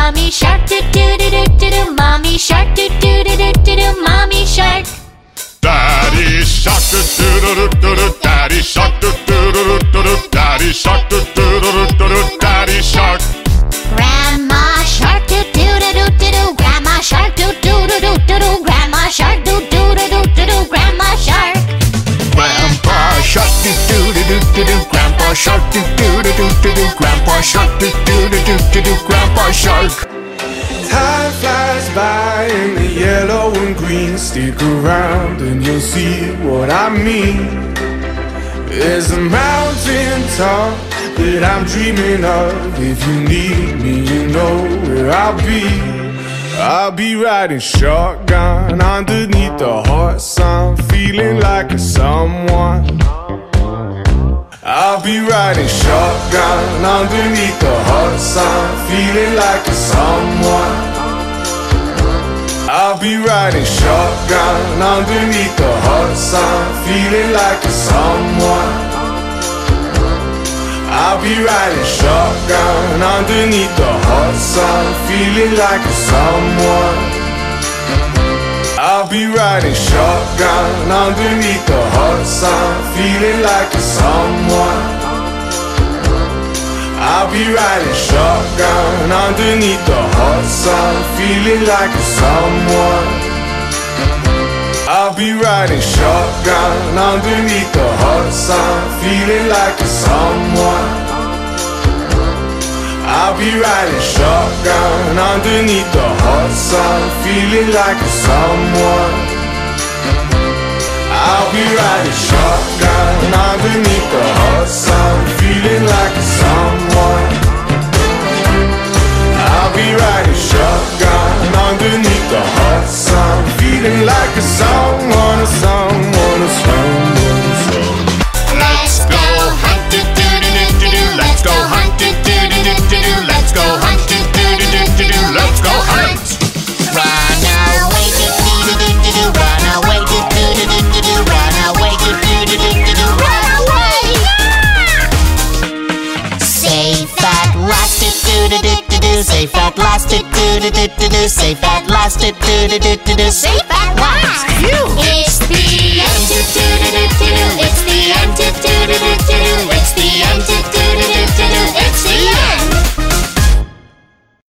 mommy shark, do do do do do do, mommy shark, do do do do do do, mommy shark. Daddy shark, do do do do do, daddy shark, do do do do do, daddy shark, do do do do do, daddy shark. Grandma shark, do do do do do do, grandma shark, do do do do do do, grandma shark, do do do do do do, grandma shark. Grandpa shark, do do do do do do, grandpa shark, do do do do do do, grandpa shark, do do do do do do, grandpa shark. Time flies by in the yellow and green. Stick around and you'll see what I mean. There's a mountain top that I'm dreaming of. If you need me, you know where I'll be. I'll be riding shotgun underneath the hot sun, feeling like a someone. I'll be riding shotgun underneath the hot sun, feeling like a someone. I'll be riding shotgun underneath the hot sun, feeling like a someone. I'll be riding shotgun underneath the hot sun, feeling like a someone. I'll be riding shotgun underneath the hot sun, feeling like a someone. I'll be riding shotgun underneath the hot sun, feeling like a someone. I'll be riding shotgun underneath the hot sun, feeling like a someone. I'll be riding shotgun underneath the hot sun, feeling like a someone. I'll be riding shotgun underneath the hot sun, feeling like a someone. I'll be riding shotgun underneath the hot sun, feeling like a someone, a someone, a someone, a someone. Let's go hunt, do do do do do do. Let's go hunt, do do do do do do. Let's go hunt, do do do do do do. Let's go hunt. Run away, do do do do do do, run away, do do do do do do, run away, do do do do do do, run away. Safe at last, do do do do do do, safe at last, do do do do do do, safe at last, do do do do do do, safe